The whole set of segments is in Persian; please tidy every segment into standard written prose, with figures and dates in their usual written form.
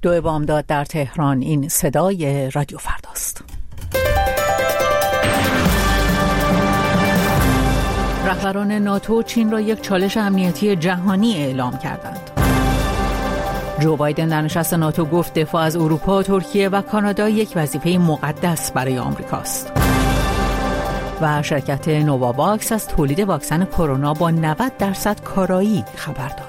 2 بامداد در تهران. این صدای رادیو فرداست. رهبران ناتو چین را یک چالش امنیتی جهانی اعلام کردند. جو بایدن در نشست ناتو گفت دفاع از اروپا، ترکیه و کانادا یک وظیفه مقدس برای آمریکاست. و شرکت نوواواکس از تولید واکسن کرونا با 90% کارایی خبر داد.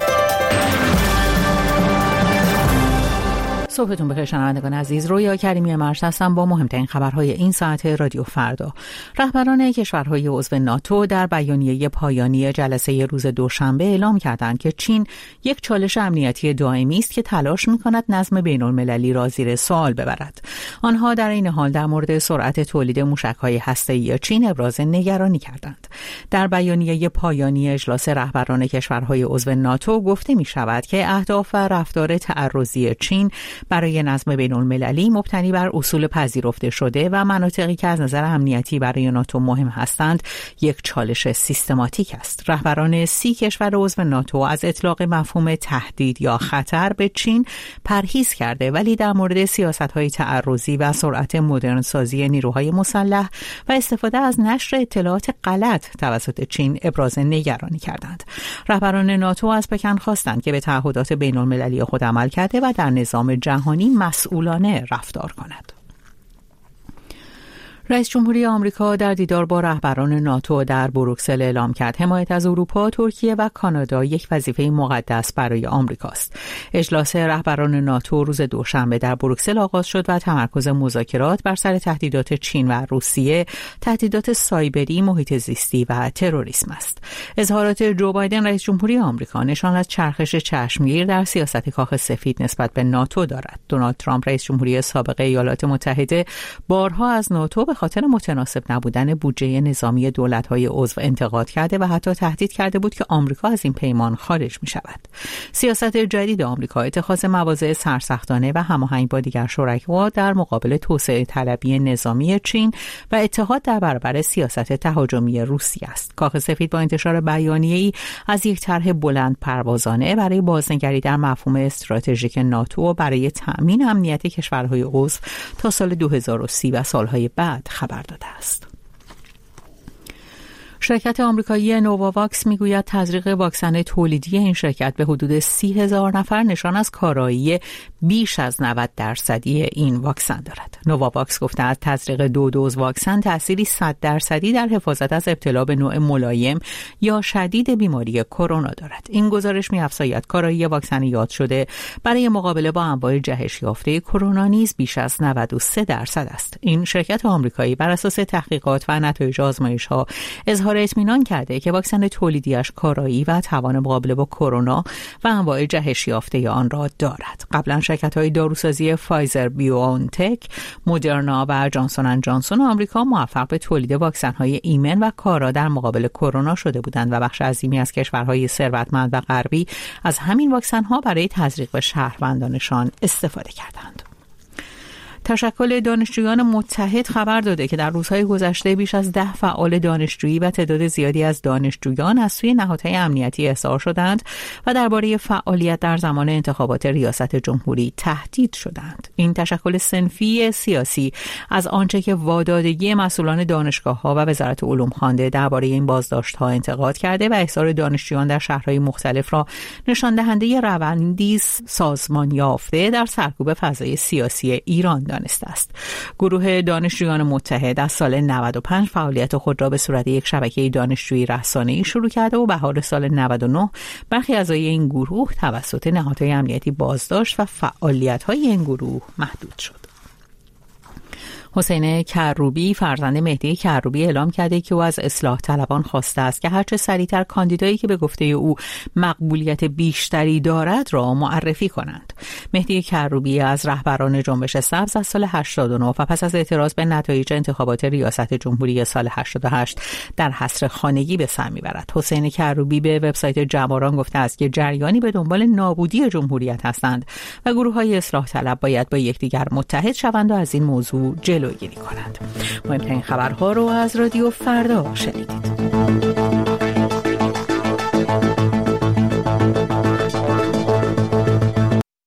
صبحتون بخیر شنوندگان عزیز. رویا کریمی مرش هستم با مهمترین خبرهای این ساعت رادیو فردا. رهبران کشورهای عضو ناتو در بیانیه پایانی جلسه روز دوشنبه اعلام کردند که چین یک چالش امنیتی دائمی است که تلاش می‌کند نظم بین‌المللی را زیر سوال ببرد. آنها در این حال در مورد سرعت تولید موشک‌های هسته‌ای چین ابراز نگرانی کردند. در بیانیه پایانی اجلاس رهبران کشورهای عضو ناتو گفته می‌شود که اهداف و رفتار تعرضی چین برای نظم بین‌المللی مبتنی بر اصول پذیرفته شده و مناطقی که از نظر امنیتی برای ناتو مهم هستند یک چالش سیستماتیک است. رهبران 30 کشور عضو ناتو از اطلاق مفهوم تهدید یا خطر به چین پرهیز کرده، ولی در مورد سیاست‌های تعرضی و سرعت مدرنسازی نیروهای مسلح و استفاده از نشر اطلاعات غلط توسط چین ابراز نگرانی کردند. رهبران ناتو از پکن خواستند که به تعهدات بین‌المللی خود عمل کرده و در نظام جهانی مسئولانه رفتار کند. رئیس جمهوری آمریکا در دیدار با رهبران ناتو در بروکسل اعلام کرد حمایت از اروپا، ترکیه و کانادا یک وظیفه مقدس برای آمریکاست. اجلاس رهبران ناتو روز دوشنبه در بروکسل آغاز شد و تمرکز مذاکرات بر سر تهدیدات چین و روسیه، تهدیدات سایبری، محیط زیستی و تروریسم است. اظهارات جو بایدن رئیس جمهوری آمریکا نشان از چرخش چشمگیر در سیاست کاخ سفید نسبت به ناتو دارد. دونالد ترامپ رئیس جمهوری سابق ایالات متحده بارها از ناتو به خاطر متناسب نبودن بودجه نظامی دولت‌های عضو انتقاد کرده و حتی تهدید کرده بود که آمریکا از این پیمان خارج می‌شود. سیاست جدید آمریکا اتخاذ مواضع سرسختانه و هماهنگ با دیگر شرکا در مقابل توسعه طلبی نظامی چین و اتحاد در برابر سیاست تهاجمی روسیه است. کاخ سفید با انتشار بیانیه‌ای از یک طرح بلند پروازانه برای بازنگری در مفهوم استراتژیک ناتو برای تأمین امنیت کشورهای عضو تا سال 2030 و سالهای بعد خبر داده است. شرکت آمریکایی نوواواکس میگوید تزریق واکسن تولیدی این شرکت به حدود 30,000 نفر نشان از کارایی بیش از 90% این واکسن دارد. نوواواکس گفته از تزریق 2 دوز واکسن تأثیری 100% در حفاظت از ابتلا به نوع ملایم یا شدید بیماری کرونا دارد. این گزارش می‌افزاید کارایی واکسن یاد شده برای مقابله با انواع جهش یافته کرونا نیز بیش از 93% است. این شرکت آمریکایی بر اساس تحقیقات و نتایج آزمایش‌ها اظهار اطمینان کرده که واکسن تولیدیش کارایی و توان مقابله با کرونا و انواع جهش یافته آن را دارد. قبلا شرکت‌های داروسازی فایزر بیوآنتک، مدرنا و جانسون اند جانسون آمریکا موفق به تولید واکسن‌های ایمن و کارا در مقابل کرونا شده بودند و بخش عظیمی از کشورهای ثروتمند و غربی از همین واکسن‌ها برای تزریق به شهروندانشان استفاده کردند. تشکل دانشجویان متحد خبر داده که در روزهای گذشته بیش از 10 فعال دانشجویی و تعداد زیادی از دانشجویان از سوی نهادهای امنیتی احضار شدند و درباره فعالیت در زمان انتخابات ریاست جمهوری تهدید شدند. این تشکل صنفی سیاسی از آنچه که وادادگی مسئولان دانشگاه‌ها و وزارت علوم خوانده درباره این بازداشت‌ها انتقاد کرده و احضار دانشجویان در شهرهای مختلف را نشان دهنده روندی سازمان یافته در سرکوب فضای سیاسی ایران دانسته است. گروه دانشجویان متحد از سال 95 فعالیت خود را به صورت یک شبکه دانشجویی رسانه‌ای شروع کرده و بهار سال 99 برخی اعضای این گروه توسط نهادهای امنیتی بازداشت و فعالیت‌های این گروه محدود شد. حسین کروبی فرزند مهدی کروبی اعلام کرده که او از اصلاح طلبان خواسته است که هرچه سریعتر کاندیدایی که به گفته او مقبولیت بیشتری دارد را معرفی کنند. مهدی کروبی از رهبران جنبش سبز از سال 89 و پس از اعتراض به نتایج انتخابات ریاست جمهوری سال 88 در حصر خانگی به سر میبرد. حسین کروبی به وبسایت جواران گفته است که جریانی به دنبال نابودی جمهوریت هستند و گروه‌های اصلاح طلب باید با یکدیگر متحد شوند و از این موضوع جلوگیری کنند. مهمترین خبرها رو از رادیو فردا شنیدید.